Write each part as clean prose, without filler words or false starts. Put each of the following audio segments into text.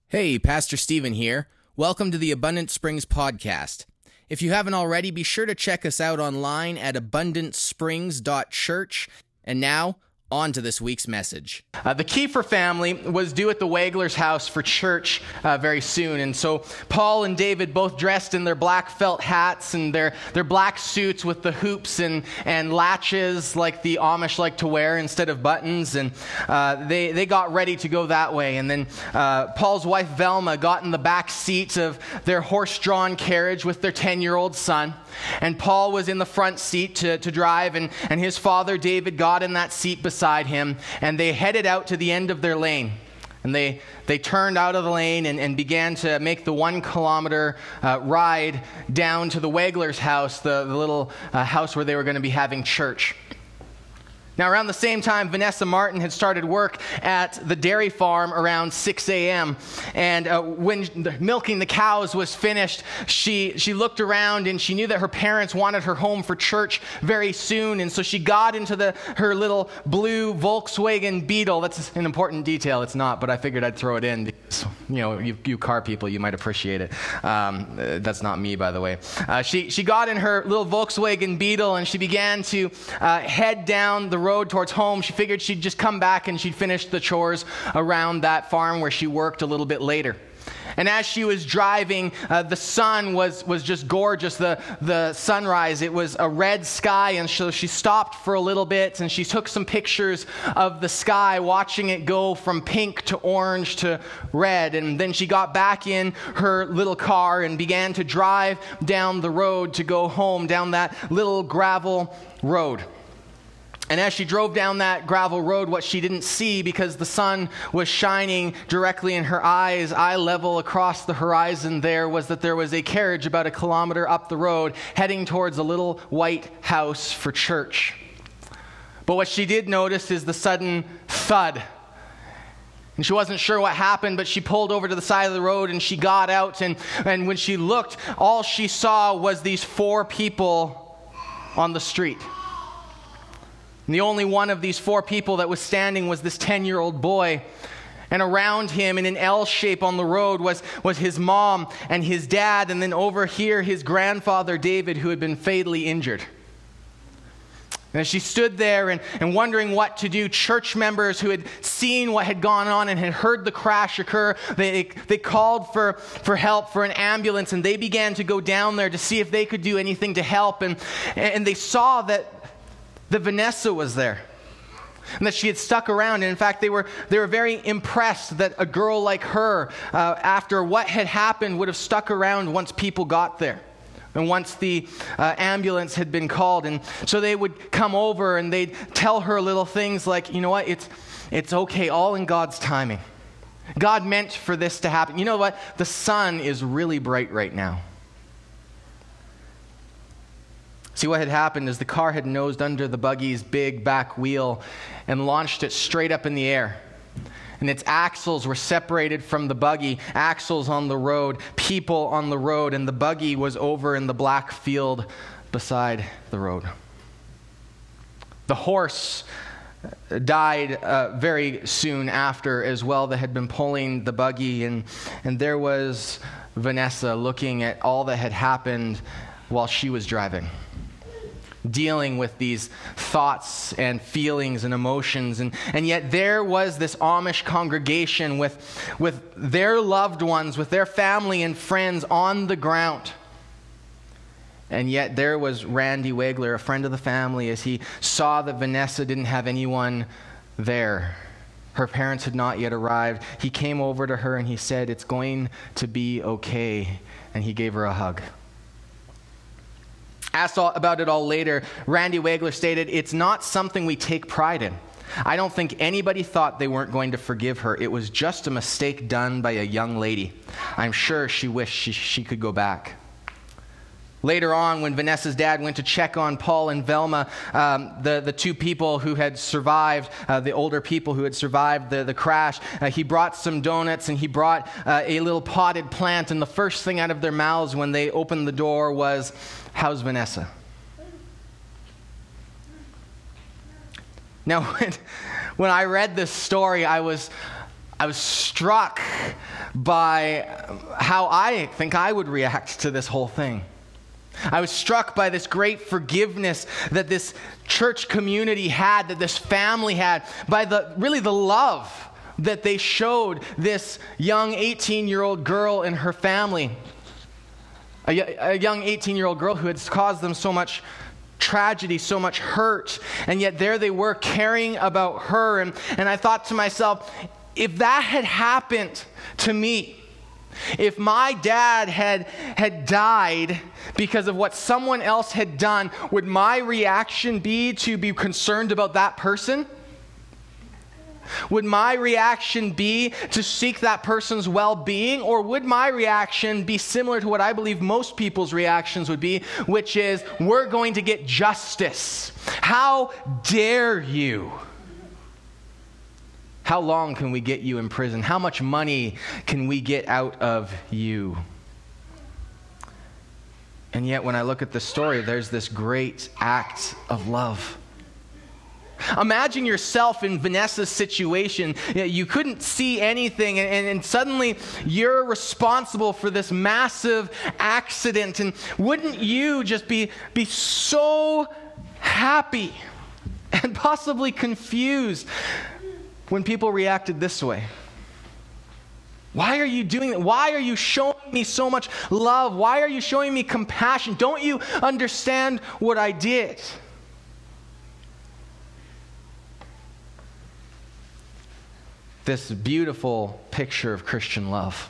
Hey, Pastor Stephen here. Welcome to the Abundant Springs podcast. If you haven't already, be sure to check us out online at abundantsprings.church. And now, on to this week's message. The Kiefer family was due at the Wagler's house for church very soon. And so Paul and David, both dressed in their black felt hats and their black suits with the hoops and latches like the Amish like to wear instead of buttons. And they got ready to go that way. And then Paul's wife Velma got in the back seat of their horse-drawn carriage with their 10-year-old son. And Paul was in the front seat to drive. And his father David got in that seat beside him, and they headed out to the end of their lane. And they turned out of the lane and began to make the 1 kilometer ride down to the Wagler's house, the little house where they were going to be having church. Now, around the same time, Vanessa Martin had started work at the dairy farm around 6 a.m. And when milking the cows was finished, she looked around and she knew that her parents wanted her home for church very soon. And so she got into her little blue Volkswagen Beetle. That's an important detail. It's not, but I figured I'd throw it in because, you car people, you might appreciate it. That's not me, by the way. She got in her little Volkswagen Beetle and she began to head down the road towards home. She figured she'd just come back and she'd finish the chores around that farm where she worked a little bit later. And as she was driving, the sun was just gorgeous, the sunrise. It was a red sky, and so she stopped for a little bit, and she took some pictures of the sky, watching it go from pink to orange to red. And then she got back in her little car and began to drive down the road to go home, down that little gravel road. And as she drove down that gravel road, what she didn't see, because the sun was shining directly in her eyes, eye level across the horizon there, was that there was a carriage about 1 kilometer up the road heading towards a little white house for church. But what she did notice is the sudden thud. And she wasn't sure what happened, but she pulled over to the side of the road and she got out. And when she looked, all she saw was these 4 people on the street. And the only one of these 4 people that was standing was this 10-year-old boy. And around him in an L shape on the road was his mom and his dad. And then over here, his grandfather, David, who had been fatally injured. And as she stood there and wondering what to do, church members who had seen what had gone on and had heard the crash occur, they called for help, for an ambulance. And they began to go down there to see if they could do anything to help. And they saw that Vanessa was there, and that she had stuck around. And in fact, they were very impressed that a girl like her, after what had happened, would have stuck around once people got there, and once the ambulance had been called. And so they would come over and they'd tell her little things like, you know what, it's okay, all in God's timing. God meant for this to happen. You know what, the sun is really bright right now. See, what had happened is the car had nosed under the buggy's big back wheel and launched it straight up in the air. And its axles were separated from the buggy, axles on the road, people on the road, and the buggy was over in the black field beside the road. The horse died very soon after as well that had been pulling the buggy, and there was Vanessa looking at all that had happened while she was driving, dealing with these thoughts and feelings and emotions. And yet there was this Amish congregation with their loved ones, with their family and friends on the ground. And yet there was Randy Wagler, a friend of the family, as he saw that Vanessa didn't have anyone there. Her parents had not yet arrived. He came over to her and he said, "It's going to be okay." And he gave her a hug. Asked about it all later, Randy Wagler stated, "It's not something we take pride in. I don't think anybody thought they weren't going to forgive her. It was just a mistake done by a young lady. I'm sure she wished she could go back." Later on, when Vanessa's dad went to check on Paul and Velma, the 2 people who had survived, the older people who had survived the crash, he brought some donuts and he brought a little potted plant. And the first thing out of their mouths when they opened the door was, "How's Vanessa?" Now, when I read this story, I was I was struck by how I think I would react to this whole thing. I was struck by this great forgiveness that this church community had, that this family had, by the love that they showed this young 18-year-old girl and her family. A young 18-year-old girl who had caused them so much tragedy, so much hurt, and yet there they were caring about her. And I thought to myself, if that had happened to me, if my dad had died because of what someone else had done, would my reaction be to be concerned about that person? Would my reaction be to seek that person's well-being? Or would my reaction be similar to what I believe most people's reactions would be, which is, we're going to get justice. How dare you? How long can we get you in prison? How much money can we get out of you? And yet when I look at the story, there's this great act of love. Imagine yourself in Vanessa's situation. You couldn't see anything, and suddenly you're responsible for this massive accident. And wouldn't you just be so happy and possibly confused when people reacted this way? Why are you doing that? Why are you showing me so much love? Why are you showing me compassion? Don't you understand what I did? This beautiful picture of Christian love.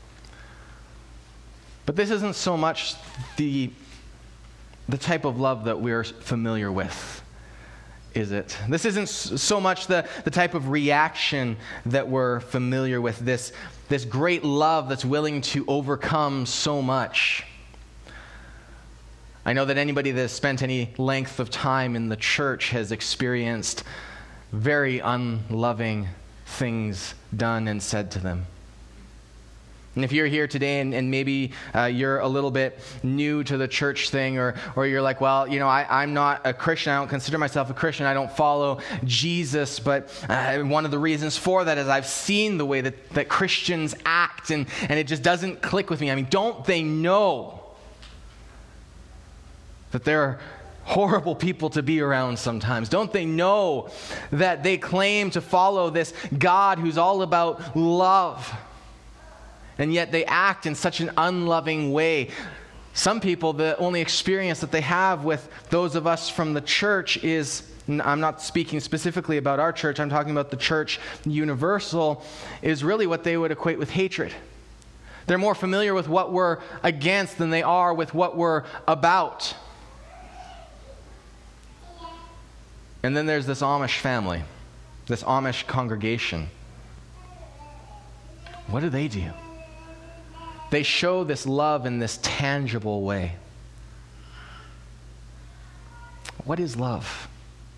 But this isn't so much the type of love that we're familiar with, is it? This isn't so much the type of reaction that we're familiar with, this great love that's willing to overcome so much. I know that anybody that has spent any length of time in the church has experienced very unloving things done and said to them. And if you're here today and maybe you're a little bit new to the church thing, or you're like, well, I'm not a Christian, I don't consider myself a Christian, I don't follow Jesus, but one of the reasons for that is I've seen the way that Christians act, and it just doesn't click with me. I mean, don't they know that they're horrible people to be around sometimes? Don't they know that they claim to follow this God who's all about love, and yet they act in such an unloving way? Some people, the only experience that they have with those of us from the church is, and I'm not speaking specifically about our church, I'm talking about the church universal, is really what they would equate with hatred. They're more familiar with what we're against than they are with what we're about. And then there's this Amish family, this Amish congregation. What do? They show this love in this tangible way. What is love?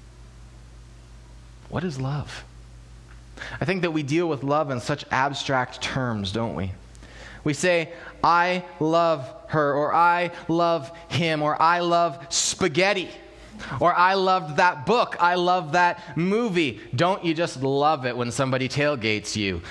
What is love? I think that we deal with love in such abstract terms, don't we? We say, I love her, or I love him, or I love spaghetti. Or I loved that book. I love that movie. Don't you just love it when somebody tailgates you?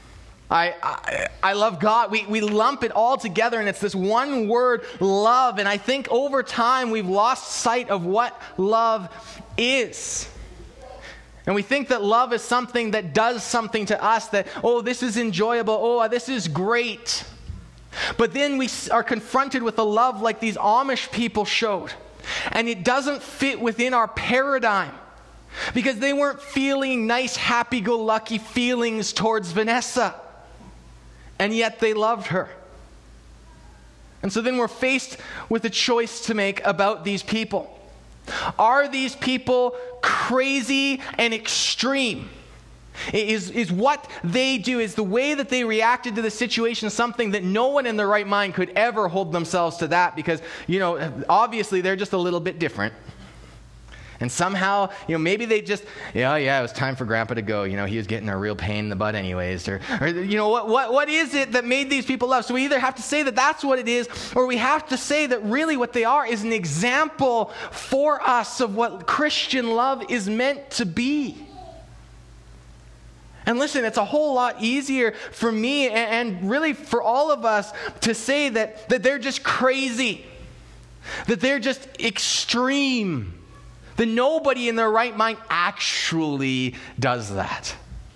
I love God. We lump it all together, and it's this one word, love. And I think over time we've lost sight of what love is. And we think that love is something that does something to us, that, oh, this is enjoyable. Oh, this is great. But then we are confronted with a love like these Amish people showed. And it doesn't fit within our paradigm, because they weren't feeling nice, happy-go-lucky feelings towards Vanessa. And yet they loved her. And so then we're faced with a choice to make about these people. Are these people crazy and extreme? Is what they do, is the way that they reacted to the situation something that no one in their right mind could ever hold themselves to that, because, obviously they're just a little bit different. And somehow, maybe they just, it was time for Grandpa to go. He was getting a real pain in the butt anyways. Or what is it that made these people love? So we either have to say that that's what it is, or we have to say that really what they are is an example for us of what Christian love is meant to be. And listen, it's a whole lot easier for me and really for all of us to say that they're just crazy, that they're just extreme, that nobody in their right mind actually does that.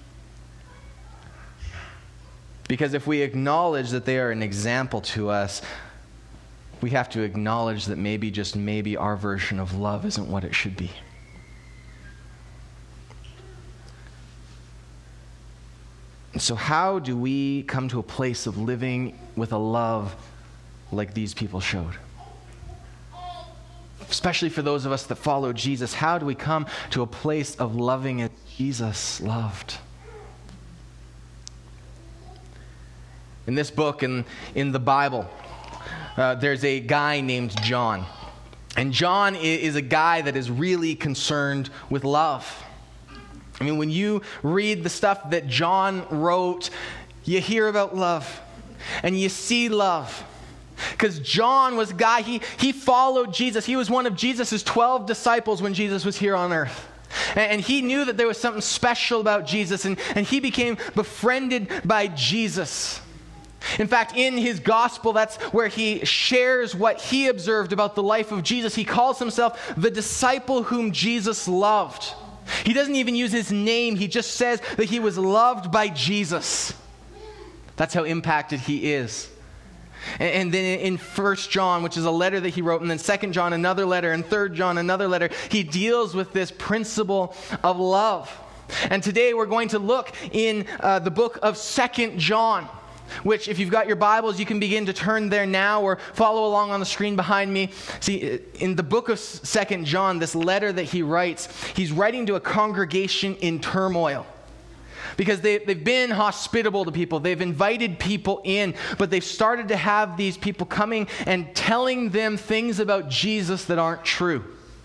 Because if we acknowledge that they are an example to us, we have to acknowledge that maybe, just maybe, our version of love isn't what it should be. So how do we come to a place of living with a love like these people showed? Especially for those of us that follow Jesus, how do we come to a place of loving as Jesus loved? In this book, in the Bible, there's a guy named John. And John is a guy that is really concerned with love. I mean, when you read the stuff that John wrote, you hear about love and you see love. Because John was a guy, he followed Jesus. He was one of Jesus' 12 disciples when Jesus was here on earth. And he knew that there was something special about Jesus, and he became befriended by Jesus. In fact, in his gospel, that's where he shares what he observed about the life of Jesus. He calls himself the disciple whom Jesus loved. He doesn't even use his name. He just says that he was loved by Jesus. That's how impacted he is. And then in 1 John, which is a letter that he wrote, and then 2 John, another letter, and 3 John, another letter, he deals with this principle of love. And today we're going to look in the book of 2 John, which, if you've got your Bibles, you can begin to turn there now or follow along on the screen behind me. See, in the book of 2 John, this letter that he writes, he's writing to a congregation in turmoil. Because they've been hospitable to people. They've invited people in, but they've started to have these people coming and telling them things about Jesus that aren't true.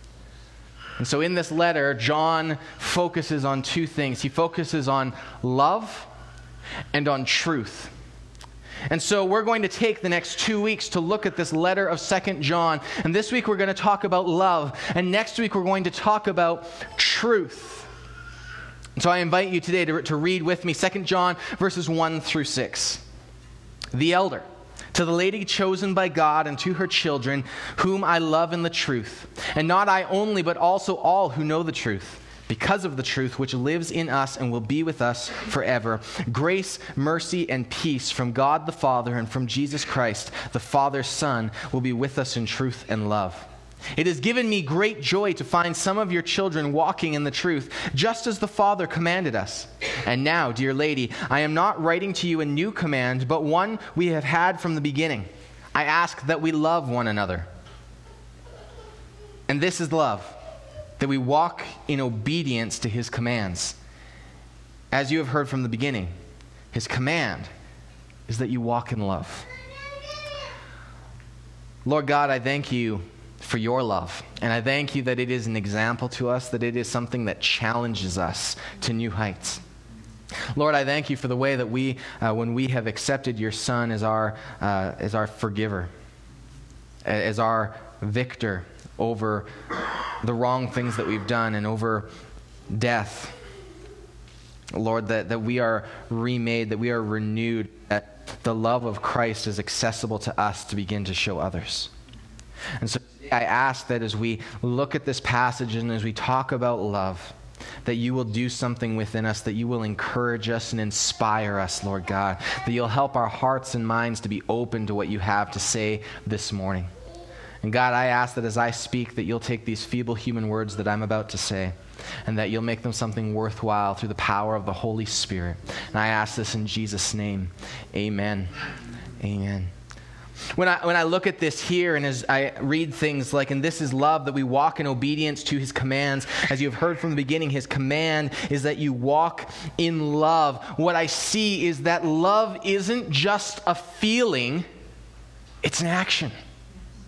And so in this letter, John focuses on two things. He focuses on love and on truth. And so we're going to take the next 2 weeks to look at this letter of 2 John. And this week we're going to talk about love. And next week we're going to talk about truth. And so I invite you today to read with me 2 John verses 1 through 6. The elder, to the lady chosen by God and to her children, whom I love in the truth. And not I only, but also all who know the truth, because of the truth which lives in us and will be with us forever. Grace, mercy, and peace from God the Father and from Jesus Christ, the Father's Son, will be with us in truth and love. It has given me great joy to find some of your children walking in the truth, just as the Father commanded us. And now, dear lady, I am not writing to you a new command, but one we have had from the beginning. I ask that we love one another. And this is love, that we walk in obedience to his commands. As you have heard from the beginning, his command is that you walk in love. Lord God, I thank you for your love. And I thank you that it is an example to us, that it is something that challenges us to new heights. Lord, I thank you for the way that we, when we have accepted your Son as our forgiver, as our victor over the wrong things that we've done and over death. Lord, that we are remade, that we are renewed, that the love of Christ is accessible to us to begin to show others. And so I ask that as we look at this passage and as we talk about love, that you will do something within us, that you will encourage us and inspire us, Lord God, that you'll help our hearts and minds to be open to what you have to say this morning. And God, I ask that as I speak, that you'll take these feeble human words that I'm about to say, and that you'll make them something worthwhile through the power of the Holy Spirit. And I ask this in Jesus' name. Amen. Amen. When I look at this here and as I read things like, and this is love, that we walk in obedience to his commands. As you have heard from the beginning, his command is that you walk in love. What I see is that love isn't just a feeling, it's an action.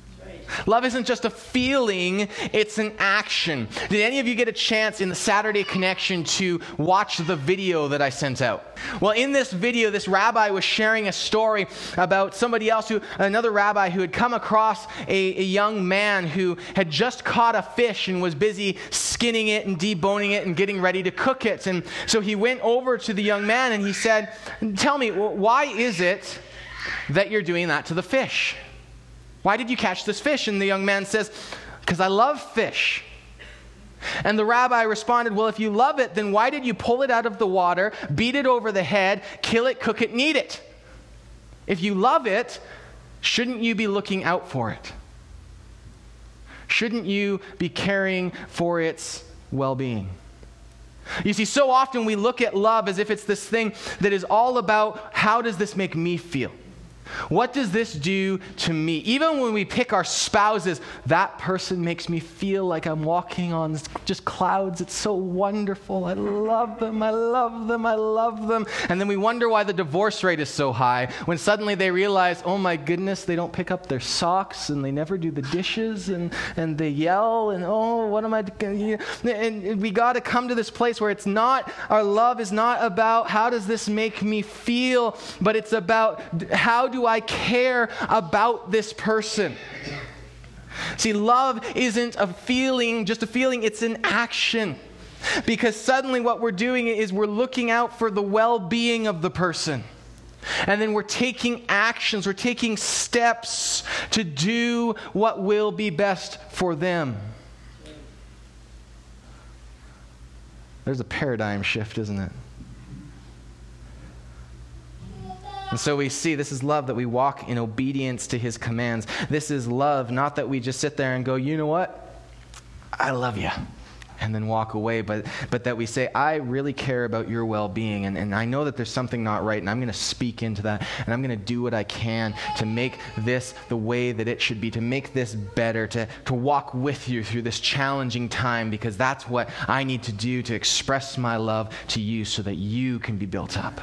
Love isn't just a feeling, it's an action. Did any of you get a chance in the Saturday Connection to watch the video that I sent out? Well, in this video, this rabbi was sharing a story about another rabbi who had come across a young man who had just caught a fish and was busy skinning it and deboning it and getting ready to cook it. And so he went over to the young man and he said, "Tell me, why is it that you're doing that to the fish? Why did you catch this fish?" And the young man says, "Because I love fish." And the rabbi responded, "Well, if you love it, then why did you pull it out of the water, beat it over the head, kill it, cook it, and eat it? If you love it, shouldn't you be looking out for it? Shouldn't you be caring for its well-being?" You see, so often we look at love as if it's this thing that is all about, how does this make me feel? What does this do to me? Even when we pick our spouses, that person makes me feel like I'm walking on just clouds. It's so wonderful. I love them. I love them. I love them. And then we wonder why the divorce rate is so high when suddenly they realize, oh my goodness, they don't pick up their socks and they never do the dishes and they yell and, oh, what am I doing? And we got to come to this place where our love is not about how does this make me feel, but it's about how do I care about this person? See, love isn't just a feeling, it's an action. Because suddenly what we're doing is we're looking out for the well-being of the person. And then we're taking actions, we're taking steps to do what will be best for them. There's a paradigm shift, isn't it? And so we see this is love, that we walk in obedience to his commands. This is love, not that we just sit there and go, you know what? I love you. And then walk away, but that we say, I really care about your well-being, and I know that there's something not right, and I'm going to speak into that, and I'm going to do what I can to make this the way that it should be, to make this better, to walk with you through this challenging time, because that's what I need to do to express my love to you so that you can be built up.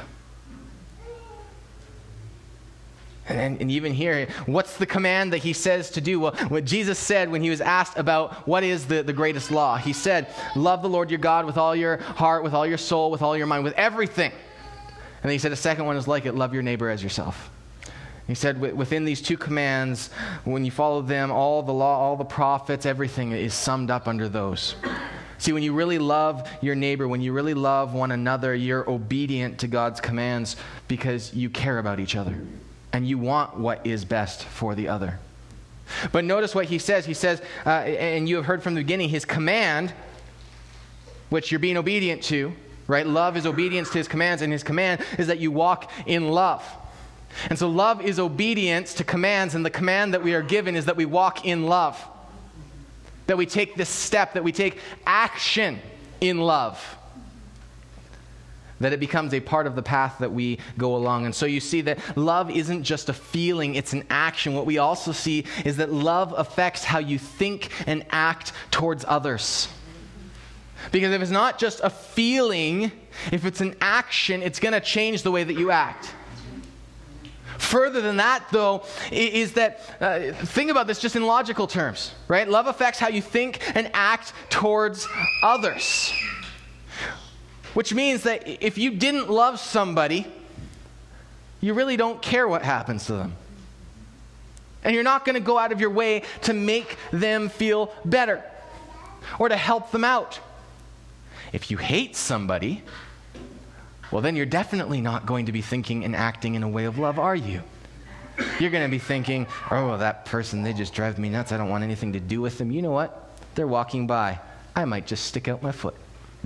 And even here, what's the command that he says to do? Well, what Jesus said when he was asked about what is the greatest law, he said, love the Lord your God with all your heart, with all your soul, with all your mind, with everything. And then he said a second one is like it, love your neighbor as yourself. He said within these two commands, when you follow them, all the law, all the prophets, everything is summed up under those. See, when you really love your neighbor, when you really love one another, you're obedient to God's commands because you care about each other. And you want what is best for the other. But notice what he says. He says, and you have heard from the beginning, his command, which you're being obedient to, right? Love is obedience to his commands, and his command is that you walk in love. And so love is obedience to commands, and the command that we are given is that we walk in love. That we take this step, that we take action in love. That it becomes a part of the path that we go along. And so you see that love isn't just a feeling, it's an action. What we also see is that love affects how you think and act towards others. Because if it's not just a feeling, if it's an action, it's going to change the way that you act. Further than that, though, is that, think about this just in logical terms, right? Love affects how you think and act towards others. Which means that if you didn't love somebody, you really don't care what happens to them. And you're not going to go out of your way to make them feel better or to help them out. If you hate somebody, well, then you're definitely not going to be thinking and acting in a way of love, are you? You're going to be thinking, oh, that person, they just drive me nuts. I don't want anything to do with them. You know what? They're walking by. I might just stick out my foot.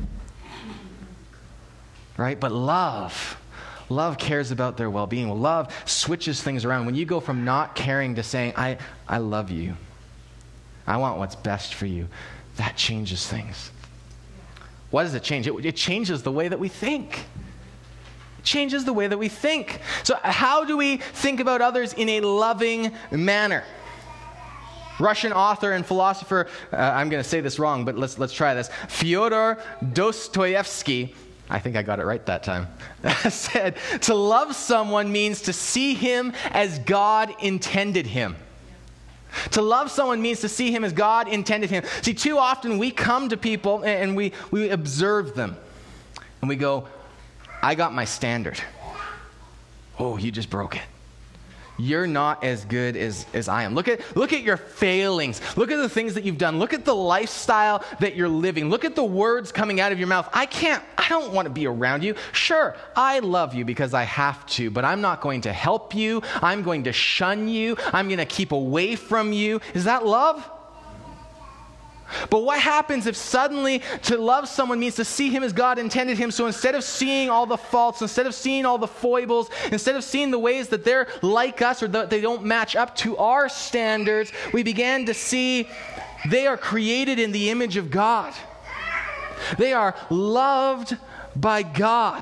Right? But love cares about their well-being. Well, love switches things around. When you go from not caring to saying, I love you, I want what's best for you, that changes things. What does it change? It changes the way that we think. It changes the way that we think. So how do we think about others in a loving manner? Russian author and philosopher, I'm going to say this wrong, but let's try this. Fyodor Dostoevsky, I think I got it right that time, said, to love someone means to see him as God intended him. To love someone means to see him as God intended him. See, too often we come to people and we observe them. And we go, I got my standard. Oh, you just broke it. You're not as good as I am. Look at your failings. Look at the things that you've done. Look at the lifestyle that you're living. Look at the words coming out of your mouth. I don't want to be around you. Sure, I love you because I have to, but I'm not going to help you. I'm going to shun you. I'm going to keep away from you. Is that love? But what happens if suddenly to love someone means to see him as God intended him? So instead of seeing all the faults, instead of seeing all the foibles, instead of seeing the ways that they're like us or that they don't match up to our standards, we began to see they are created in the image of God. They are loved by God.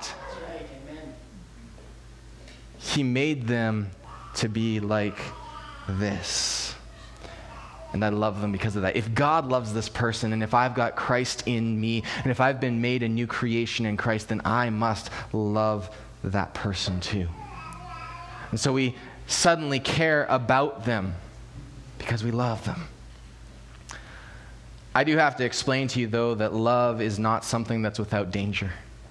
He made them to be like this. And I love them because of that. If God loves this person, and if I've got Christ in me, and if I've been made a new creation in Christ, then I must love that person too. And so we suddenly care about them because we love them. I do have to explain to you, though, that love is not something that's without danger.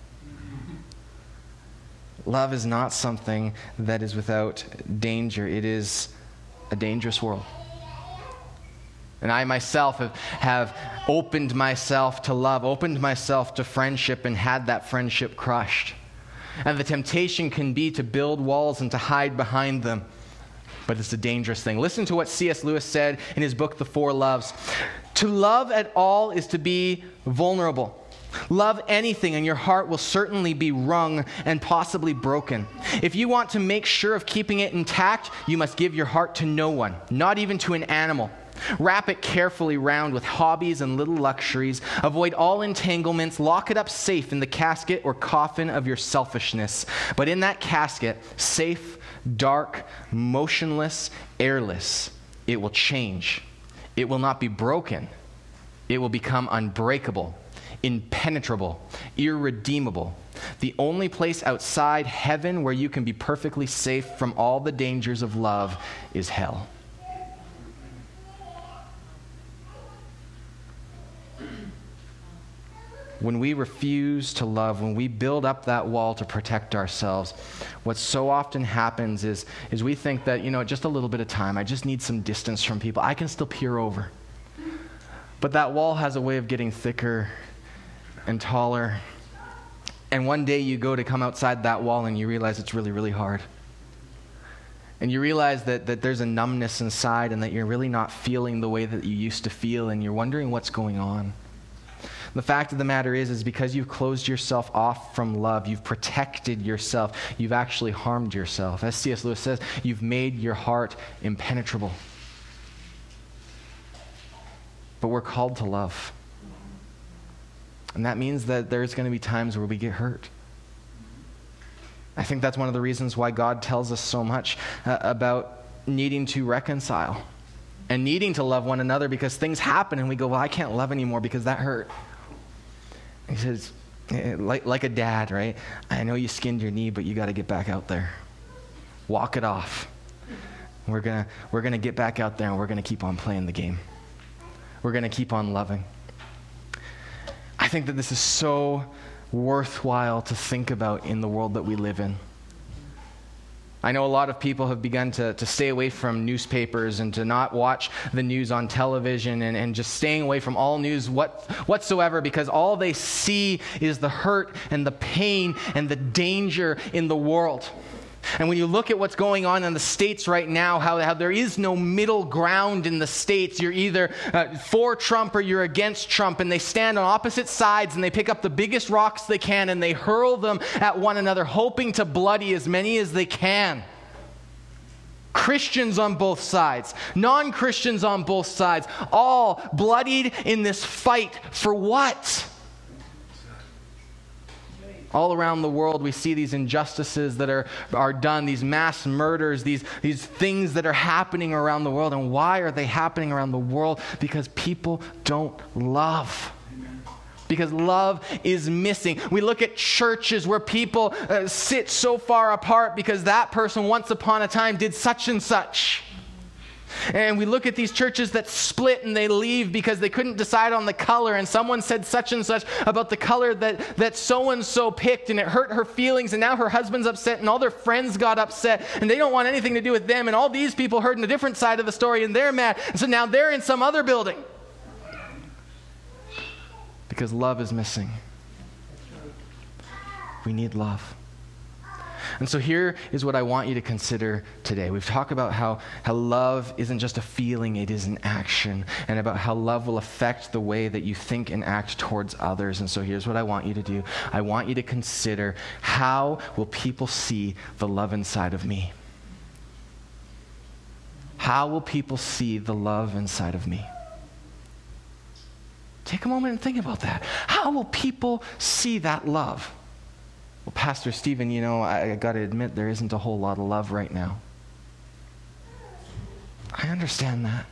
Love is not something that is without danger. It is a dangerous world. And I myself have opened myself to love, opened myself to friendship, and had that friendship crushed. And the temptation can be to build walls and to hide behind them. But it's a dangerous thing. Listen to what C.S. Lewis said in his book, The Four Loves. To love at all is to be vulnerable. Love anything and your heart will certainly be wrung and possibly broken. If you want to make sure of keeping it intact, you must give your heart to no one, not even to an animal. Wrap it carefully round with hobbies and little luxuries. Avoid all entanglements. Lock it up safe in the casket or coffin of your selfishness. But in that casket, safe, dark, motionless, airless, it will change. It will not be broken. It will become unbreakable, impenetrable, irredeemable. The only place outside heaven where you can be perfectly safe from all the dangers of love is hell. When we refuse to love, when we build up that wall to protect ourselves, what so often happens is we think that, just a little bit of time, I just need some distance from people. I can still peer over. But that wall has a way of getting thicker and taller. And one day you go to come outside that wall and you realize it's really, really hard. And you realize that there's a numbness inside and that you're really not feeling the way that you used to feel, and you're wondering what's going on. The fact of the matter is because you've closed yourself off from love, you've protected yourself, you've actually harmed yourself. As C.S. Lewis says, you've made your heart impenetrable. But we're called to love. And that means that there's going to be times where we get hurt. I think that's one of the reasons why God tells us so much about needing to reconcile and needing to love one another, because things happen and we go, well, I can't love anymore because that hurt. He says, like a dad, right? I know you skinned your knee, but you got to get back out there. Walk it off. We're gonna get back out there and we're gonna keep on playing the game. We're gonna keep on loving. I think that this is so worthwhile to think about in the world that we live in. I know a lot of people have begun to stay away from newspapers and to not watch the news on television and just staying away from all news whatsoever, because all they see is the hurt and the pain and the danger in the world. And when you look at what's going on in the States right now, how there is no middle ground in the States. You're either for Trump or you're against Trump, and they stand on opposite sides and they pick up the biggest rocks they can and they hurl them at one another, hoping to bloody as many as they can. Christians on both sides, non-Christians on both sides, all bloodied in this fight for what? All around the world, we see these injustices that are done, these mass murders, these things that are happening around the world. And why are they happening around the world? Because people don't love. Because love is missing. We look at churches where people sit so far apart because that person once upon a time did such and such. And we look at these churches that split and they leave because they couldn't decide on the color, and someone said such and such about the color that so-and-so picked, and it hurt her feelings, and now her husband's upset, and all their friends got upset, and they don't want anything to do with them, and all these people heard in a different side of the story, and they're mad, and so now they're in some other building. Because love is missing. We need love. And so here is what I want you to consider today. We've talked about how love isn't just a feeling, it is an action, and about how love will affect the way that you think and act towards others. And so here's what I want you to do. I want you to consider, how will people see the love inside of me? How will people see the love inside of me? Take a moment and think about that. How will people see that love? Well, Pastor Stephen, I got to admit, there isn't a whole lot of love right now. I understand that.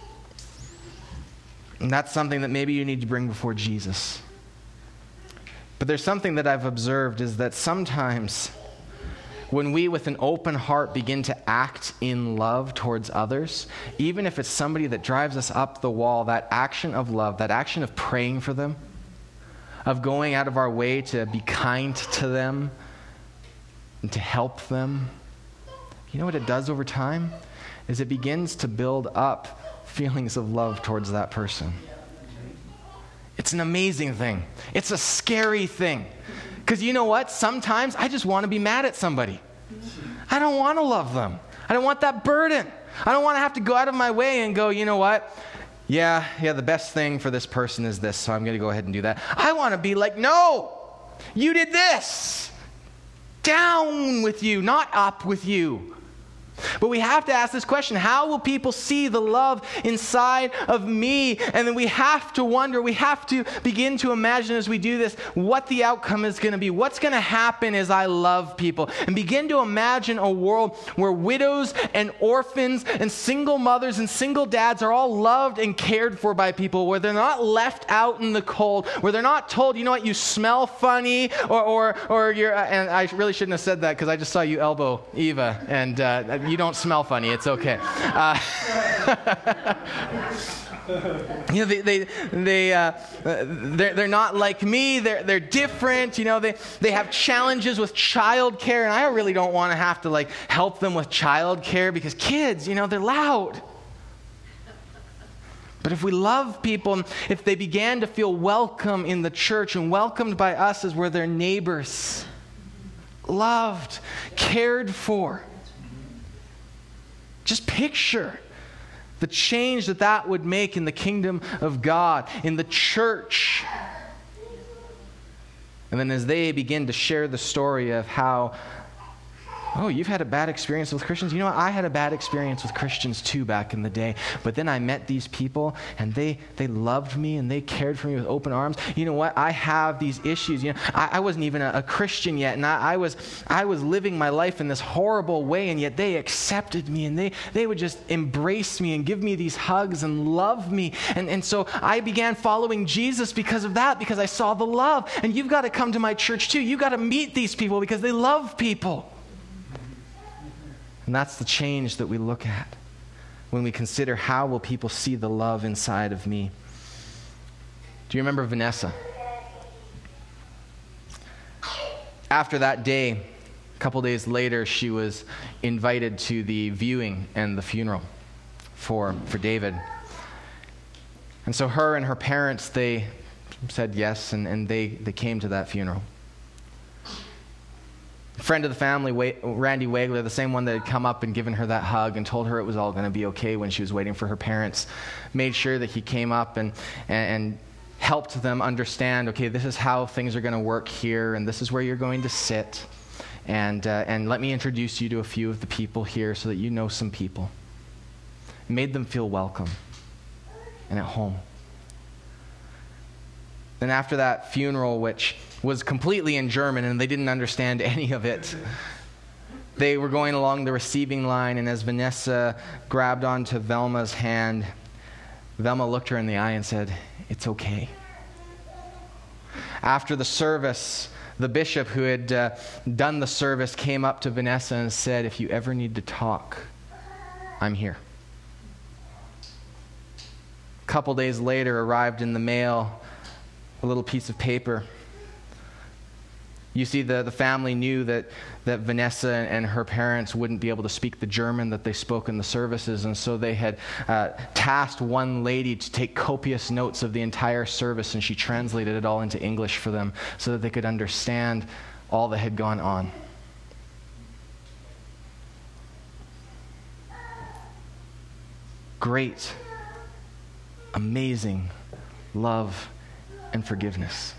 And that's something that maybe you need to bring before Jesus. But there's something that I've observed, is that sometimes when we with an open heart begin to act in love towards others, even if it's somebody that drives us up the wall, that action of love, that action of praying for them, of going out of our way to be kind to them and to help them, you know what it does over time? Is it begins to build up feelings of love towards that person. It's an amazing thing. It's a scary thing. Because you know what? Sometimes I just want to be mad at somebody. I don't want to love them. I don't want that burden. I don't want to have to go out of my way and go, you know what? Yeah, the best thing for this person is this, so I'm going to go ahead and do that. I want to be like, no, you did this. Down with you, not up with you. But we have to ask this question, how will people see the love inside of me? And then we have to wonder, we have to begin to imagine as we do this, what the outcome is going to be. What's going to happen as I love people? And begin to imagine a world where widows and orphans and single mothers and single dads are all loved and cared for by people, where they're not left out in the cold, where they're not told, you know what, you smell funny, or you're, and I really shouldn't have said that because I just saw you elbow Eva, and you don't smell funny. It's okay. They're not like me. They're different. They have challenges with childcare, and I really don't want to have to help them with childcare because kids, they're loud. But if we love people, if they began to feel welcome in the church and welcomed by us as we're their neighbors, loved, cared for. Just picture the change that would make in the kingdom of God, in the church. And then as they begin to share the story of how, oh, you've had a bad experience with Christians? You know what? I had a bad experience with Christians too back in the day. But then I met these people, and they loved me, and they cared for me with open arms. You know what? I have these issues. I wasn't even a Christian yet, and I was living my life in this horrible way, and yet they accepted me, and they would just embrace me and give me these hugs and love me. And so I began following Jesus because of that, because I saw the love. And you've got to come to my church too. You've got to meet these people because they love people. And that's the change that we look at when we consider, how will people see the love inside of me? Do you remember Vanessa? After that day, a couple days later, she was invited to the viewing and the funeral for David. And so her and her parents, they said yes, and they came to that funeral. Friend of the family, Randy Wagler, the same one that had come up and given her that hug and told her it was all going to be okay when she was waiting for her parents, made sure that he came up and helped them understand, okay, this is how things are going to work here, and this is where you're going to sit, and let me introduce you to a few of the people here so that you know some people. Made them feel welcome and at home. Then after that funeral, which was completely in German and they didn't understand any of it, they were going along the receiving line, and as Vanessa grabbed onto Velma's hand, Velma looked her in the eye and said, "It's okay." After the service, the bishop who had done the service came up to Vanessa and said, "If you ever need to talk, I'm here." couple days later arrived in the mail a little piece of paper. You see, the family knew that Vanessa and her parents wouldn't be able to speak the German that they spoke in the services, and so they had tasked one lady to take copious notes of the entire service, and she translated it all into English for them so that they could understand all that had gone on. Great, amazing love and forgiveness.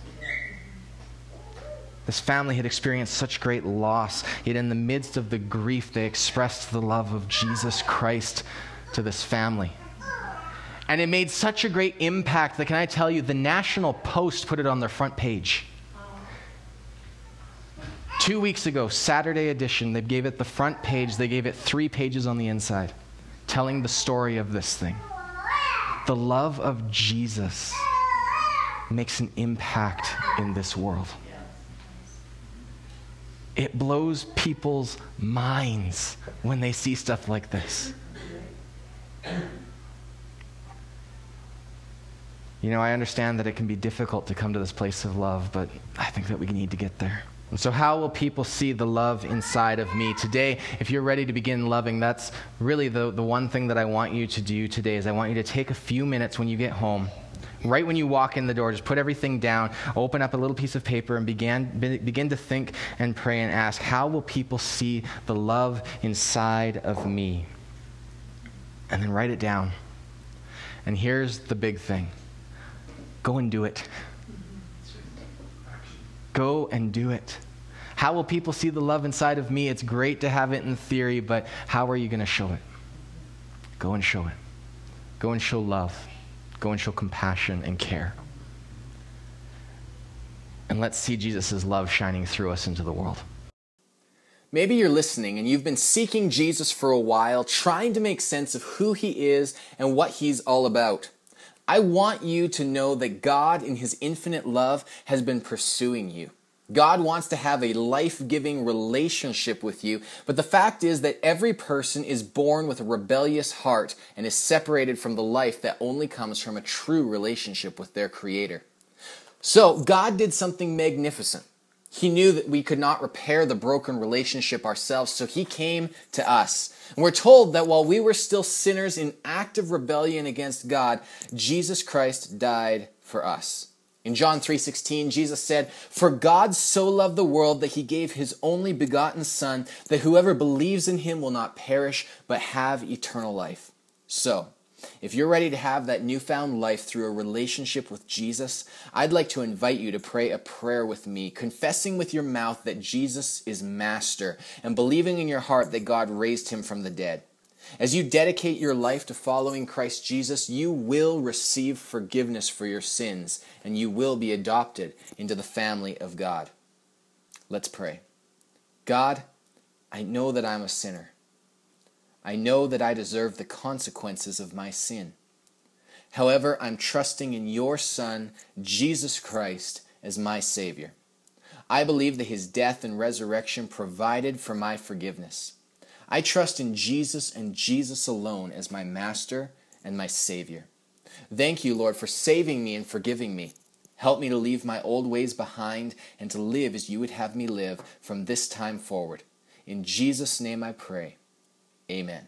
This family had experienced such great loss, yet in the midst of the grief, they expressed the love of Jesus Christ to this family. And it made such a great impact that, can I tell you, the National Post put it on their front page. 2 weeks ago, Saturday edition, they gave it the front page. They gave it 3 pages on the inside, telling the story of this thing. The love of Jesus makes an impact in this world. It blows people's minds when they see stuff like this. You know, I understand that it can be difficult to come to this place of love, but I think that we need to get there. And so how will people see the love inside of me? Today, if you're ready to begin loving, that's really the one thing that I want you to do today is I want you to take a few minutes when you get home. Right when you walk in the door, just put everything down, open up a little piece of paper, and begin to think and pray and ask, how will people see the love inside of me? And then write it down. And here's the big thing. Go and do it. Go and do it. How will people see the love inside of me? It's great to have it in theory, but how are you going to show it? Go and show it. Go and show love. Go and show compassion and care. And let's see Jesus' love shining through us into the world. Maybe you're listening and you've been seeking Jesus for a while, trying to make sense of who he is and what he's all about. I want you to know that God, in his infinite love, has been pursuing you. God wants to have a life-giving relationship with you, but the fact is that every person is born with a rebellious heart and is separated from the life that only comes from a true relationship with their Creator. So God did something magnificent. He knew that we could not repair the broken relationship ourselves, so he came to us. And we're told that while we were still sinners in active rebellion against God, Jesus Christ died for us. In John 3:16, Jesus said, "For God so loved the world that he gave his only begotten Son, that whoever believes in him will not perish, but have eternal life." So, if you're ready to have that newfound life through a relationship with Jesus, I'd like to invite you to pray a prayer with me, confessing with your mouth that Jesus is Master, and believing in your heart that God raised him from the dead. As you dedicate your life to following Christ Jesus, you will receive forgiveness for your sins, and you will be adopted into the family of God. Let's pray. God, I know that I'm a sinner. I know that I deserve the consequences of my sin. However, I'm trusting in your Son, Jesus Christ, as my Savior. I believe that his death and resurrection provided for my forgiveness. I trust in Jesus and Jesus alone as my Master and my Savior. Thank you, Lord, for saving me and forgiving me. Help me to leave my old ways behind and to live as you would have me live from this time forward. In Jesus' name I pray. Amen.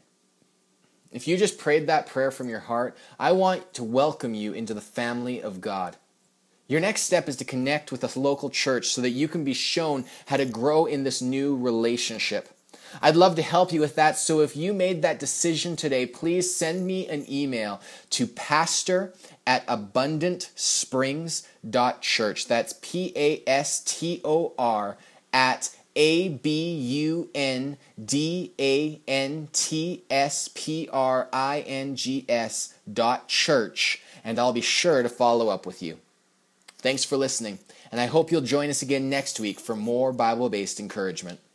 If you just prayed that prayer from your heart, I want to welcome you into the family of God. Your next step is to connect with a local church so that you can be shown how to grow in this new relationship. I'd love to help you with that, so if you made that decision today, please send me an email to pastor@abundantsprings.church. That's PASTOR at ABUNDANTSPRINGS.church, and I'll be sure to follow up with you. Thanks for listening, and I hope you'll join us again next week for more Bible-based encouragement.